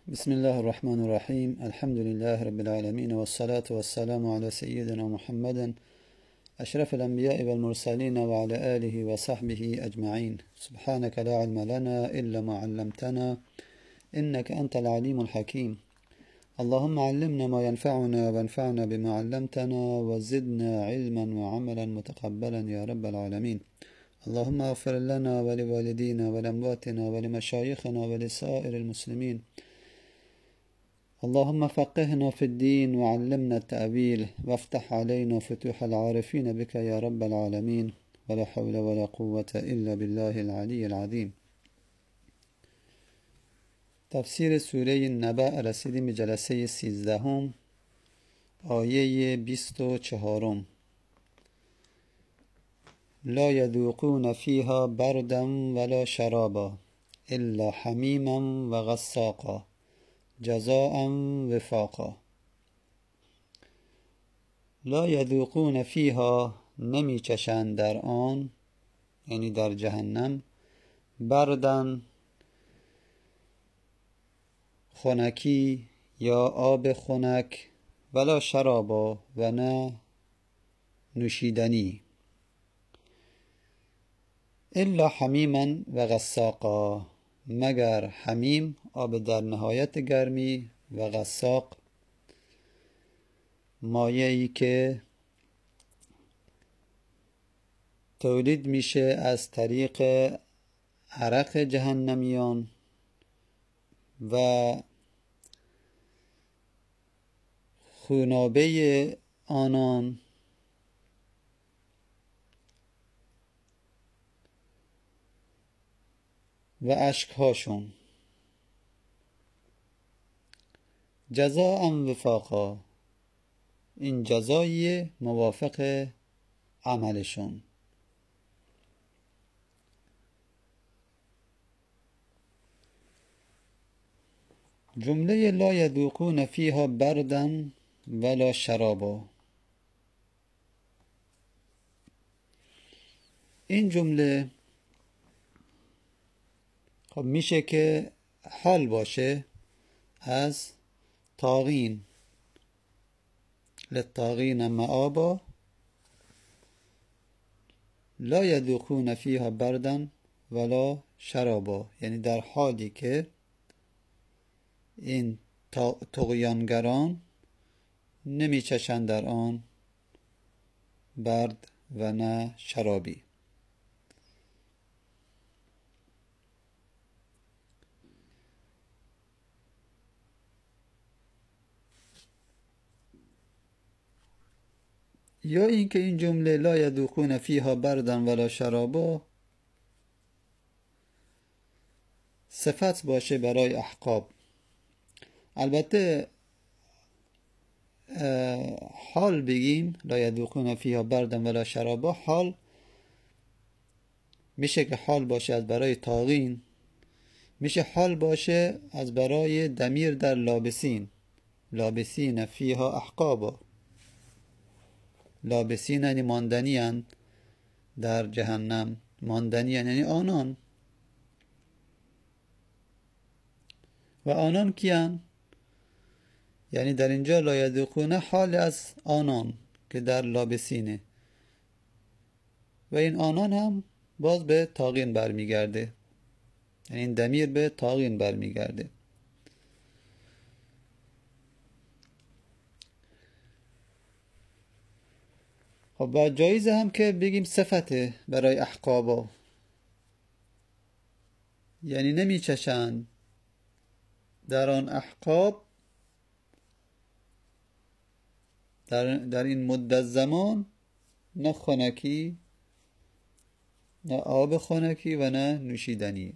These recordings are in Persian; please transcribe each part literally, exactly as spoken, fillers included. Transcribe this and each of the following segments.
بسم الله الرحمن الرحیم. الحمد لله رب العالمین و الصلاة و السلام علی سیدنا محمد اشرف الانبیاء والمرسلین و علی آله و صحبه اجمعین. سبحانك لا علم لنا الا ما علمتنا انك انت العلیم الحکیم. اللهم علمنا ما ينفعنا وانفعنا بما علمتنا وزدنا علما وعملا متقبلا يا رب العالمين. اللهم اغفر لنا ولوالدينا ولأمواتنا ولمشايخنا ولسائر المسلمين. اللهم فقهنا في الدين وعلمنا التأويل وافتح علينا فتوح العارفين بك يا رب العالمين. ولا حول ولا قوة إلا بالله العلي العظيم. تفسیر سوره نبأ رسیدیم به جلسه سیزدهم، آیه بیست و چهارم. لا يذوقون فيها بردا ولا شرابا الا حمیما و غساقا جزاء وفاقا. لا یذوقون فیها، نمی چشند در آن، یعنی در جهنم، بردن، خنکی یا آب خنک، ولا شرابا، و نه نوشیدنی، الا حمیما و غساقا، مگر حمیم آب در نهایت گرمی و غساق مایعی که تولید میشه از طریق عرق جهنمیان و خونابه آنان و اشکهاشون. جزاء وفاقا، این جزایی موافق عملشون. جمله لا یذوقون فیها بردا ولا شرابا، این جمله خب میشه که حال باشه از طاغین. للطاغین مآبا لا یذوقون فیها بردا ولا شرابا، یعنی در حالی که این طغیانگران نمی چشند در آن برد و نه شرابی. یا اینکه این جمله لا یذوقون فیها بردا ولا شرابا صفت باشه برای احقاب. البته حال بگیم لا یذوقون فیها بردا ولا شرابا، حال میشه که حال باشه از برای طاغین، میشه حال باشه از برای ضمیر در لابسین. لابسین فیها احقابا، لابسین یعنی ماندنی هستند در جهنم، ماندنی یعنی آنان. و آنان کیان؟ یعنی در اینجا لا یذوقون حال از آنان که در لابسینه، و این آنان هم باز به طاغین برمیگرده، یعنی این ضمیر به طاغین برمیگرده. خب و جایزه هم که بگیم صفته برای احقابا، یعنی نمی چشند در آن احقاب در, در این مدت زمان نه خنکی، نه آب خنکی و نه نوشیدنی.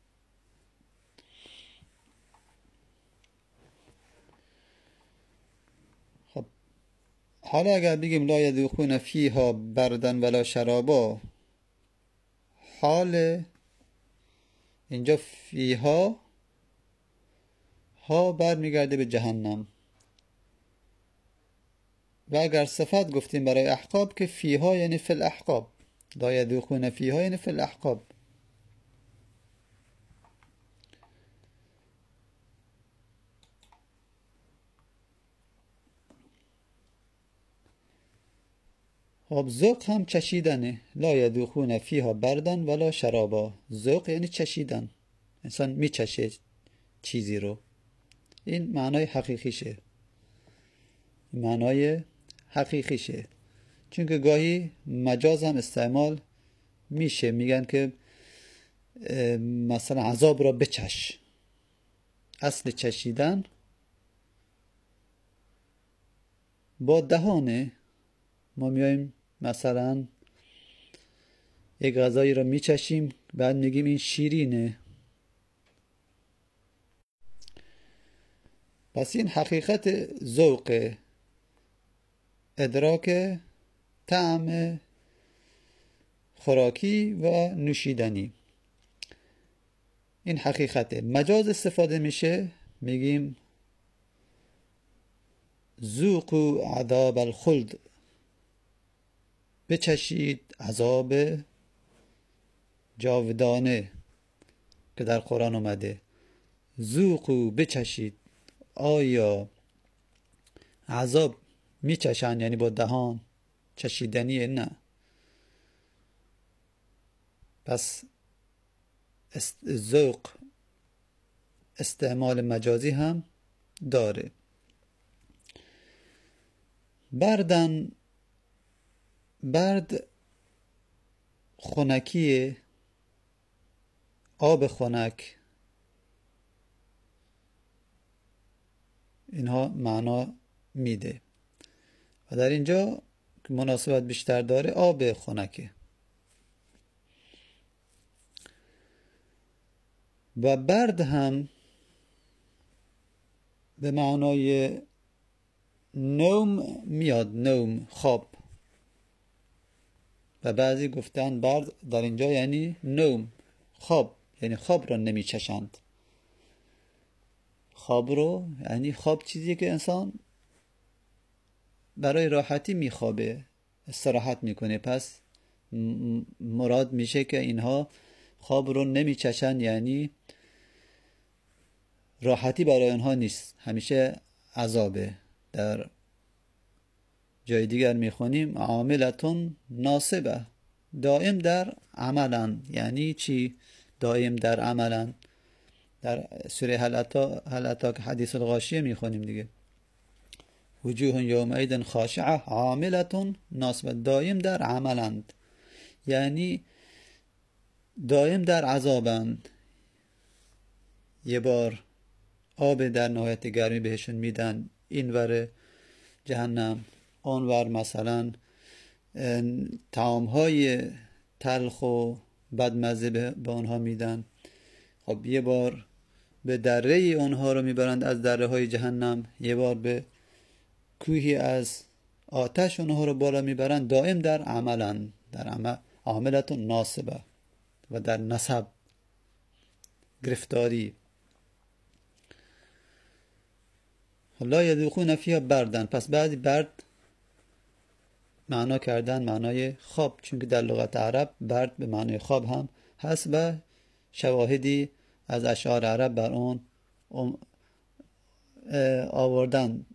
خب حالا اگر بگیم لا یذوقون فیها بردا ولا شرابا، حال اینجا فیها ها برمیگرده به جهنم، و اگر صفت گفتیم برای احقاب که فیها یعنی فی الاحقاب، لا یذوقون فیها یعنی فی الاحقاب. خب ذوق هم چشیدنه. لا یذوقون فیها بردن ولا شرابا. ذوق یعنی چشیدن، انسان میچشه چیزی رو. این معنای حقیقیشه، معنای حقیقیشه. چون که گاهی مجاز هم استعمال میشه، میگن که مثلا عذاب را بچش. اصل چشیدن با دهانه. ما میایم مثلا یک غذایی را میچشیم، بعد میگیم این شیرینه. پس این حقیقت ذوق، ادراک طعم خوراکی و نوشیدنی، این حقیقته. مجاز استفاده میشه، میگیم ذوقوا عذاب الخلد، بچشید عذاب جاودانه که در قرآن اومده. ذوقوا، بچشید. آیا عذاب میچشن یعنی با دهان چشیدنیه؟ نه. پس ذوق استعمال مجازی هم داره. بردن، برد خنکیه، آب خنک، اینها معنا میده و در اینجا مناسبت بیشتر داره آب خنکه. و برد هم به معنای نوم میاد، نوم، خواب. و بعضی گفتن برد در اینجا یعنی نوم، خواب، یعنی خواب را نمی چشند. خواب رو یعنی خواب چیزی که انسان برای راحتی میخوابه، استراحت میکنه. پس مراد میشه که اینها خواب رو نمی چشند، یعنی راحتی برای آنها نیست، همیشه عذابه. در جای دیگر میخونیم عاملتون ناصبه، دائم در عملن. یعنی چی دائم در عملن؟ در سوره هل اتی که حدیث الغاشیه میخونیم دیگه، وجوه یومئذ خاشعه عاملتون ناصبه، دائم در عملند، یعنی دائم در عذابند. یه بار آب در نهایت گرمی بهشون میدن اینور جهنم، اونور مثلا طعامهای تلخ و بدمزه به اونها میدن. خب یه بار به دره اونها رو میبرند از دره های جهنم، یه بار به کوهی از آتش اونها رو بالا میبرند. دائم در عملن، در عمل، عاملتون ناصبه و در نصب، گرفتاری. لا یذوقون فیها بردن، پس بعضی برد معنا کردن معنای خواب، چون که در لغت عرب برد به معنای خواب هم هست و شواهدی از اشعار عرب بر اون آوردن.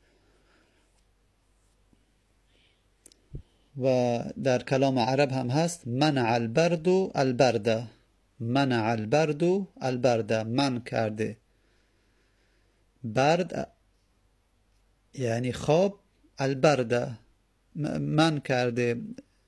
و در کلام عرب هم هست منع البرد البرده، منع البرد البرده، من کرده برد یعنی خواب، البرده من کرده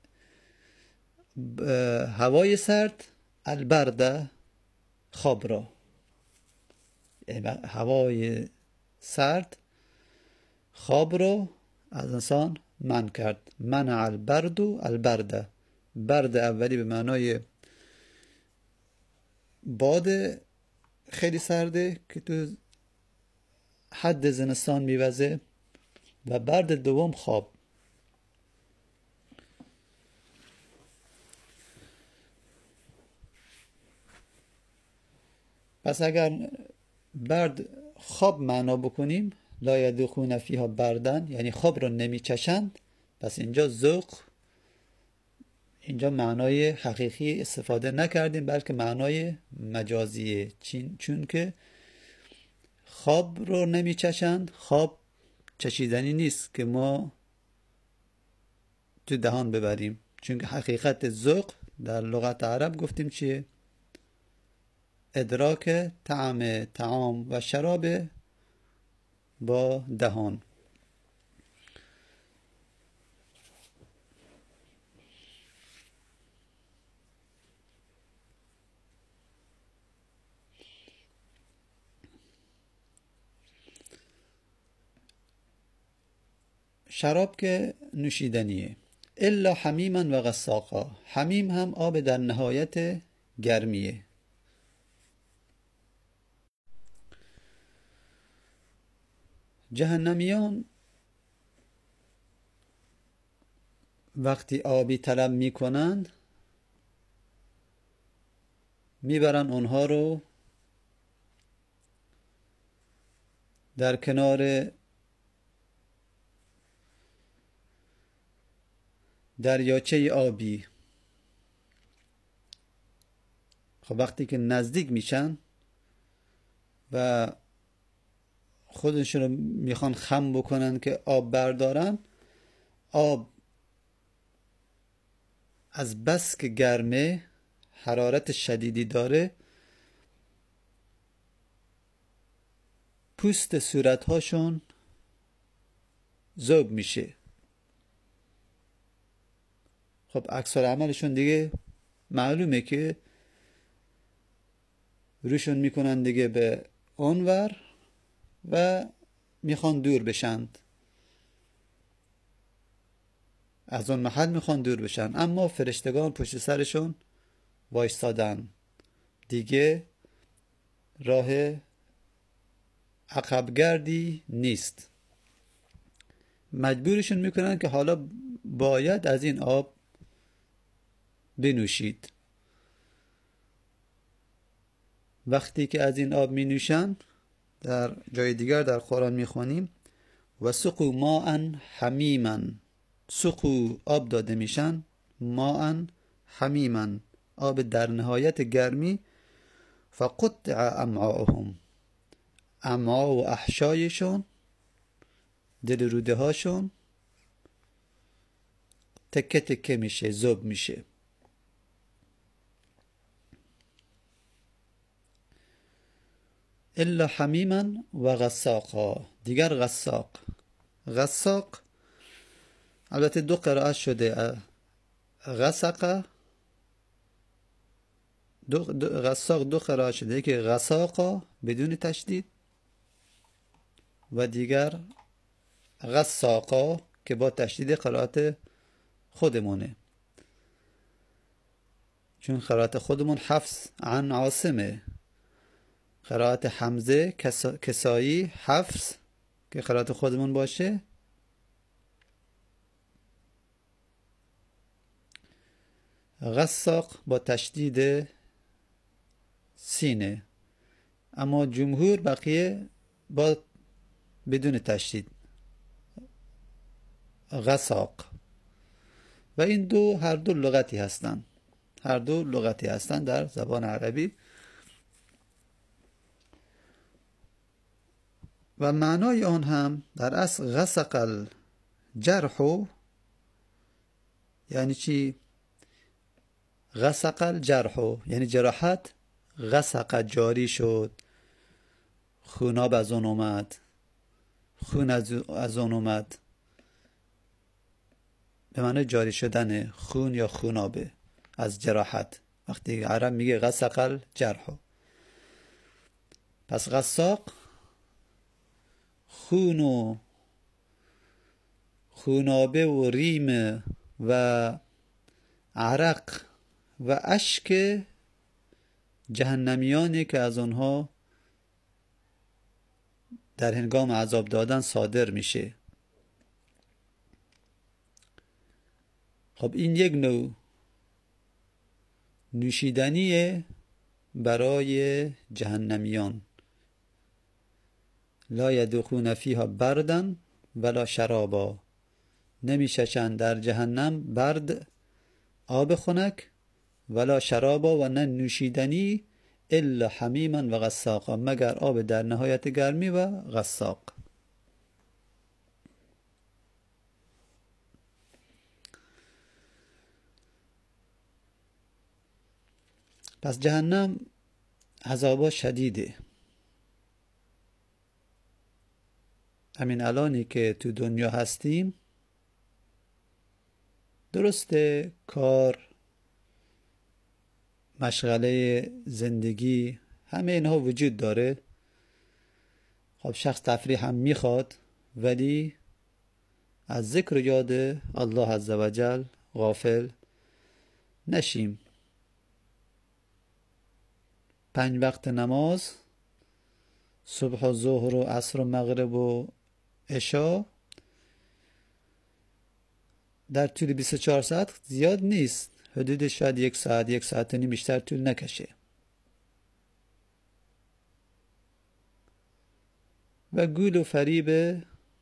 هوای سرد، البرده خواب را. یعنی هوای سرد خواب را از انسان من کرد. منع البرد البرده، برد اولی به معنای باد خیلی سرده که تو حد زمستان میوزه، و برد دوم خواب. پس اگر برد خواب معنا بکنیم، لا یذوقون فیها بردن یعنی خواب رو نمی چشند، پس اینجا ذوق، اینجا معنای حقیقی استفاده نکردیم بلکه معنای مجازیه. چون که خواب رو نمی چشند، خواب چشیدنی نیست که ما تو دهان ببریم، چون که حقیقت ذوق در لغت عرب گفتیم چیه؟ ادراک طعم طعام و شراب با دهان. شراب که نوشیدنیه. الا حمیما و غساقا. حمیم هم آب در نهایت گرمیه. جهنمیان وقتی آبی طلب میکنند میبرن اونها رو در کنار دریاچه آبی. خب وقتی که نزدیک میشن و خودشون رو میخوان خم بکنن که آب بردارن، آب از بس که گرمه، حرارت شدیدی داره، پوست صورتهاشون ذوب میشه. خب اکثر عملشون دیگه معلومه که روشون میکنن دیگه به اونور و میخوان دور بشند، از اون محل میخوان دور بشن، اما فرشتگان پشت سرشون وایستادن، دیگه راه عقبگردی نیست. مجبورشون میکنن که حالا باید از این آب بنوشید. وقتی که از این آب می نوشن، در جای دیگر در قرآن می خوانیم و سقوا ماء حمیما. سقوا آب داده میشن، ماء حمیما آب در نهایت گرمی. فقطع امعاءهم. امعا و احشایشون، دل روده هاشون تکه تکه میشه، ذوب میشه. الا حمیما و غساقا. دیگر غساق. غساق البته دو قرائت شده، غسق دو, دو غساق دو قرائت شده، یکی غساقا بدون تشدید و دیگر غساقا که با تشدید قرائت خودمونه، چون قرائت خودمون حفص عن عاصمه، قرائت حمزه کسایی حفص که قرائت خودمون باشه غساق با تشدید سینه، اما جمهور بقیه با بدون تشدید غساق. و این دو هر دو لغتی هستند، هر دو لغتی هستند در زبان عربی و معنای آن هم در اصل غسق الجرح. یعنی چی؟ غسق الجرح یعنی جراحت غسق جاری شد، خوناب از اون اومد، خون از اون اومد، به معنی جاری شدن خون یا خونابه از جراحت. وقتی عرب میگه غسق الجرح، پس غساق خون و خونابه و ریم و عرق و اشک جهنمیانی که از آنها در هنگام عذاب دادن صادر میشه. خب این یک نوع نوشیدنیه برای جهنمیان. لا یذوقون فیها بردا ولا شرابا. نمیششن در جهنم برد، آب خنک، ولا شرابا و نه نوشیدنی، الا حمیما و غساقا مگر آب در نهایت گرمی و غساق. پس جهنم عذابا شدیده. همین الانی که تو دنیا هستیم درسته کار، مشغله زندگی، همه اینها وجود داره. خب شخص تفریح هم میخواد، ولی از ذکر و یاد الله عزوجل غافل نشیم. پنج وقت نماز، صبح و ظهر و عصر و مغرب و عشا، در طول بیست و چهار ساعت زیاد نیست، حدود شاید یک ساعت یک ساعت و نیم بیشتر طول نکشه. و گول و فریب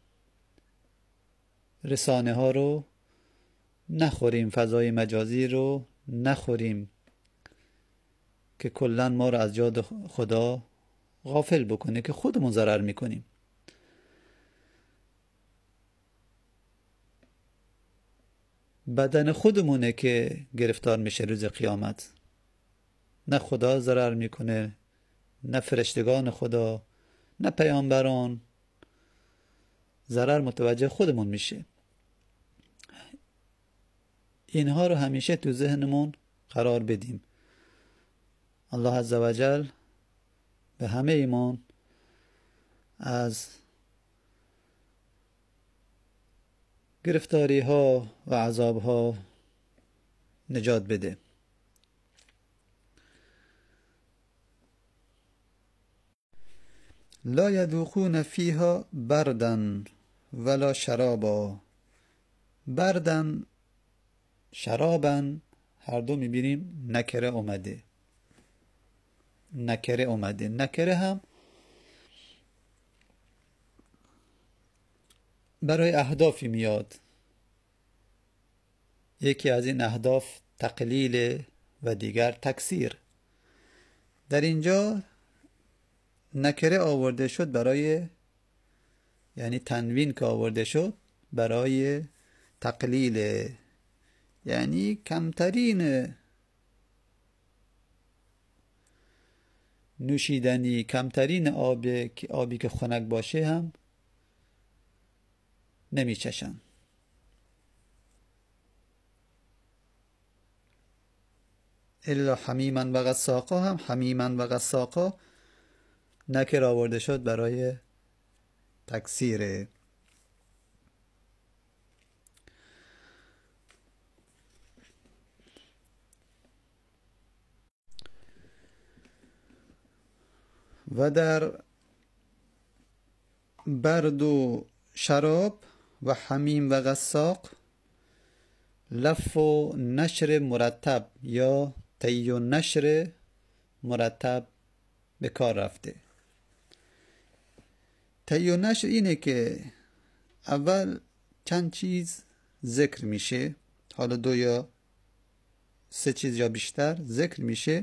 رسانه ها رو نخوریم، فضای مجازی رو نخوریم که کلن ما رو از یاد خدا غافل بکنه که خودمون ضرر میکنیم. بدن خودمونه که گرفتار میشه روز قیامت، نه خدا ضرر میکنه، نه فرشتگان خدا، نه پیامبران. ضرر متوجه خودمون میشه. اینها رو همیشه تو ذهنمون قرار بدیم. الله عزوجل به همه ایمان از گرفتاری ها و عذاب ها نجات بده. لا یذوقون فیها بردن ولا شرابا. بردن، شرابن، هر دو میبینیم نکره اومده. نکره اومده. نکره هم برای اهدافی میاد. یکی از این اهداف تقلیل و دیگر تکثیر. در اینجا نکره آورده شد برای، یعنی تنوین که آورده شد برای تقلیل، یعنی کمترین نوشیدنی، کمترین آب، آبی که خنک باشه هم نمی چشن. الا حمیما و غساقا هم حمیما و غساقا نکر آورده شد برای تکثیر. و در برد و شراب و حمیم و غساق لف و نشر مرتب یا طی و نشر مرتب به کار رفته. طی و نشر اینه که اول چند چیز ذکر میشه، حالا دو یا سه چیز یا بیشتر ذکر میشه،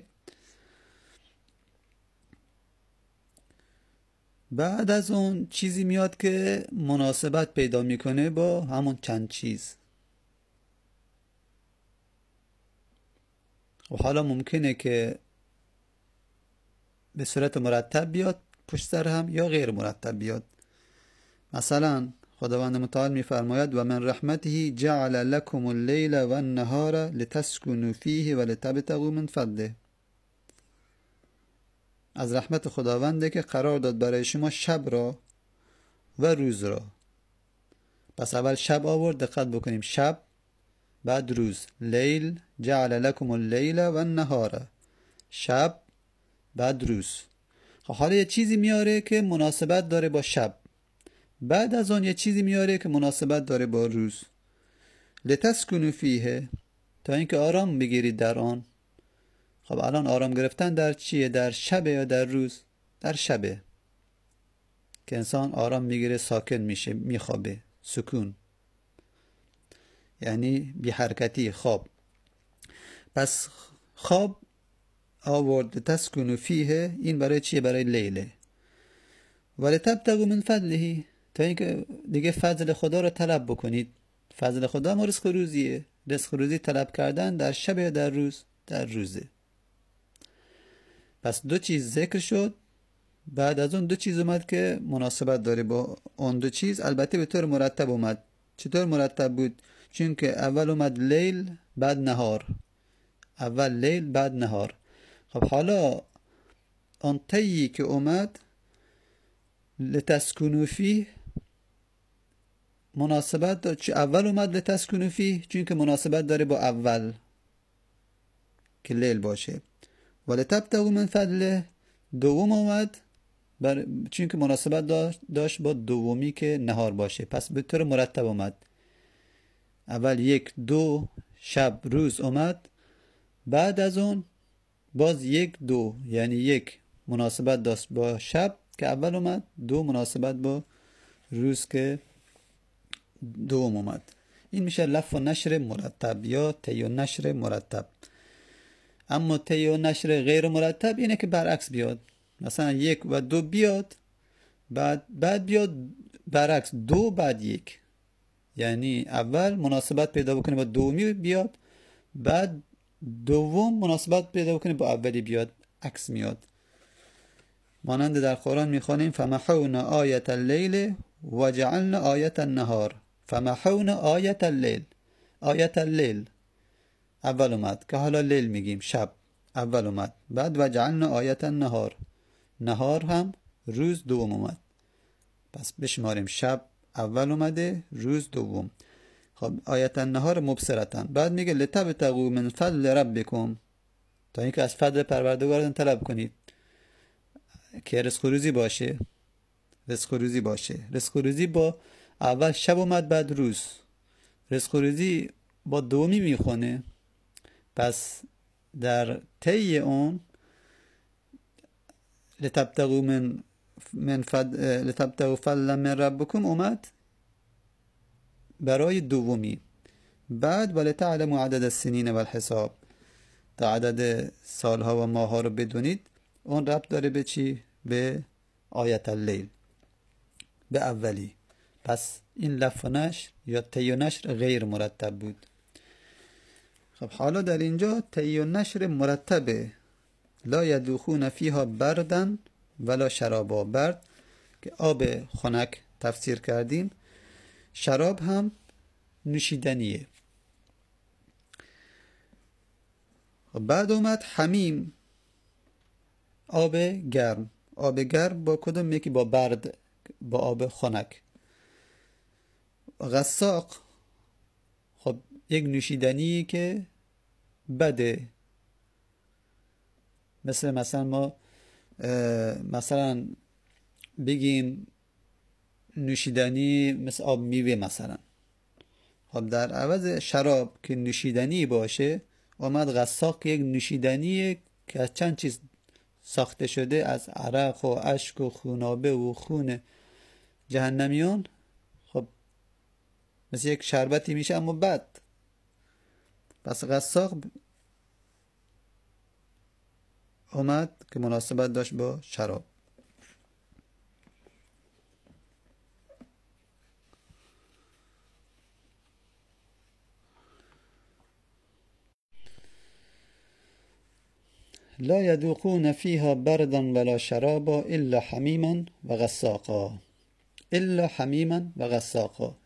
بعد از اون چیزی میاد که مناسبت پیدا میکنه با همون چند چیز. و حالا ممکنه که به صورت مرتب بیاد پشت سر هم یا غیر مرتب بیاد. مثلا خداوند متعال میفرماید و من رحمته جعل لكم اللیل و النهار لتسکنوا فیه و لتبتغوا من فضله. از رحمت خداونده که قرار داد برای شما شب را و روز را. پس اول شب آورد، دقت بکنیم، شب بعد روز. لیل، جعل لكم اللیل و النهار، شب بعد روز. حالا یه چیزی میاره که مناسبت داره با شب، بعد از اون یه چیزی میاره که مناسبت داره با روز. لتسکنوا فیه، تا اینکه آرام بگیرید در آن. خب الان آرام گرفتن در چیه؟ در شب یا در روز؟ در شبه که انسان آرام میگیره، ساکن میشه، میخوابه، سکون، یعنی بی حرکتی، خواب. پس خواب آورد تسکنوا فیه، این برای چیه؟ برای لیله. ولی تبتغوا من فضله، تا اینکه دیگه فضل خدا رو طلب بکنید. فضل خدا ما رزق روزیه. رزق روزی طلب کردن در شب یا در روز؟ در روزه. پس دو چیز ذکر شد، بعد از اون دو چیز اومد که مناسبت داره با اون دو چیز، البته به طور مرتب اومد. چطور مرتب بود؟ چون که اول اومد لیل بعد نهار، اول لیل بعد نهار. خب حالا آن تیی که اومد لتسکنو فیه مناسبت داره. چون اول اومد لتسکنو فیه چون که مناسبت داره با اول که لیل باشه. ولی تبتغوا من فضله دوم اومد بر... چون که مناسبت داشت, داشت با دومی که نهار باشه. پس به طور مرتب اومد. اول یک دو شب روز اومد، بعد از اون باز یک دو، یعنی یک مناسبت داشت با شب که اول اومد، دو مناسبت با روز که دوم اومد. این میشه لف و نشر مرتب یا طی و نشر مرتب. اما طی و نشر غیر مرتب اینه که برعکس بیاد، مثلا یک و دو بیاد بعد بعد بیاد برعکس دو بعد یک، یعنی اول مناسبت پیدا بکنه با دومی بیاد، بعد دوم مناسبت پیدا بکنه با اولی بیاد، عکس میاد. مانند در قرآن میخوانیم فمحونا آیت اللیل و جعلنا آیت النهار. فمحونا آیت اللیل، آیت اللیل اول اومد که حالا لیل میگیم، شب اول اومد، بعد و جعلنا آیت النهار، نهار هم روز دوم اومد. پس بشماریم شب اول اومده، روز دوم. خب آیت النهار مبصرتن، بعد میگه لتبتغوا من فضل ربکم، تا اینکه از فضل پروردگارتون طلب کنید که رزق و روزی باشه، رزق و روزی باشه. رزق و روزی با اول شب اومد بعد روز، رزق و روزی با دومی میخونه. پس در طی اون لتبتغوا من من فضل لتبتغوا فضلا من ربکم اومد برای دومی. بعد ولتعلموا عدد السنین و الحساب، تا عدد سالها و ماهها رو بدونید. اون ربط داره به چی؟ به آیت اللیل، به اولی. پس این لف و نشر یا طی و نشر غیر مرتب بود. خب حالا در اینجا طی و نشر مرتبه. لا یذوقون فیها بردن ولا شرابا. برد که آب خنک تفسیر کردیم، شراب هم نوشیدنیه. بعد اومد حمیم، آب گرم. آب گرم با کدوم؟ یکی با برد، با آب خنک. غساق خب یک نوشیدنی که بده، مثل مثلا ما مثلا بگیم نوشیدنی مثل آب میوه مثلا. خب در عوض شراب که نوشیدنی باشه اومد غساق، یک نوشیدنی که از چند چیز ساخته شده، از عرق و اشک و خونابه و خون جهنمیان. خب مثل یک شربتی میشه اما بد. پس غساق اومد که مناسبت داشت با شراب. لا يذوقون فيها بردا ولا شرابا الا حمیما و غساقا. الا حمیما و غساقا.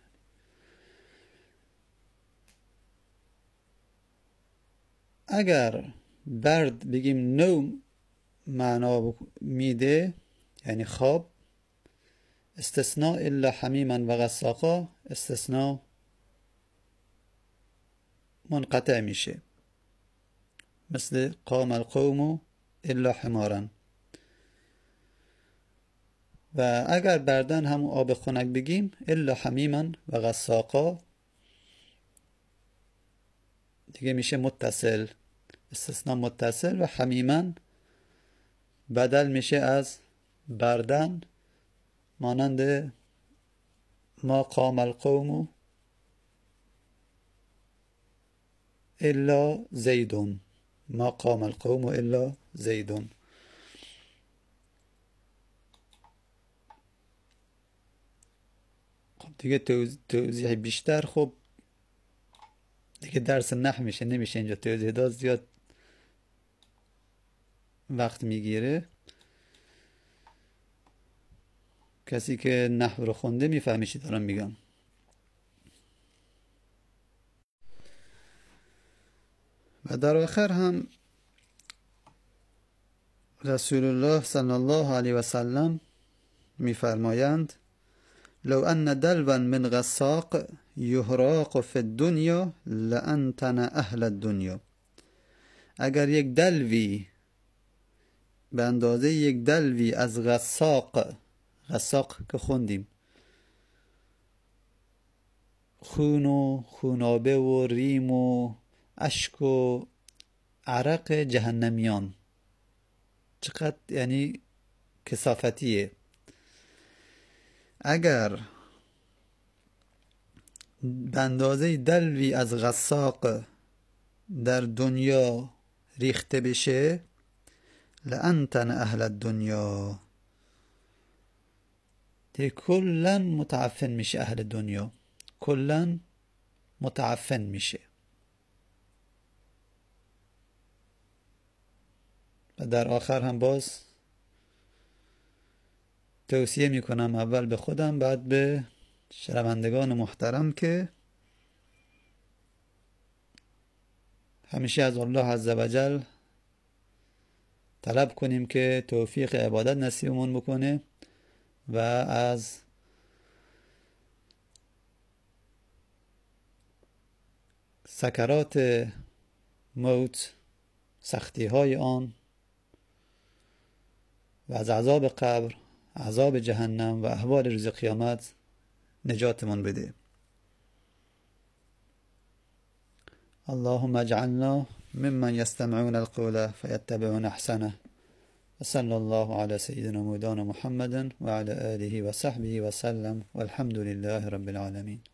اگر برد بگیم نوم معنا میده، یعنی خواب، استثناء الا حمیما و غساقا استثناء منقطع میشه، مثل قام القوم الا حمارا. و اگر بردن هم آب خنک بگیم الا حمیما و غساقا دیگه میشه متصل، استثناء متصل. و حمیما بدل میشه از بردن، مانند ما قام القوم الا زیدون، ما قام القوم الا زیدون. خب دیگه توضیح بیشتر خب دیگه درس نحو میشه، نمیشه اینجا توضیح داد، زیاد وقت میگیره. کسی که نحو رو خونده میفهمی چی دارم میگم. و در آخر هم رسول الله صلی الله علیه و سلم میفرمایند لو ان دلوا من غساق یهراق فی الدنیا لانتن اهل الدنیا. اگر یک دلوی به اندازه یک دلوی از غساق، غساق که خوندیم خون و خونابه و ریم و اشک و عرق جهنمیان، چقدر یعنی کثافتیه. اگر به اندازه دلوی از غساق در دنیا ریخته بشه لانتن اهل الدنیا، دیگه کلا متعفن میشه. اهل دنیا کلا متعفن میشه. و در آخر هم باز توصیه میکنم اول به خودم بعد به شنوندگان محترم که همیشه از الله عزوجل طلب کنیم که توفیق عبادت نصیبمون بکنه و از سکرات موت، سختی های آن و از عذاب قبر، عذاب جهنم و احوال روز قیامت نجاتمون بده. اللهم اجعلنا ممن يستمعون القول فيتبعون احسنه وصلى الله على سيدنا مولانا محمد وعلى آله وصحبه وسلم والحمد لله رب العالمين.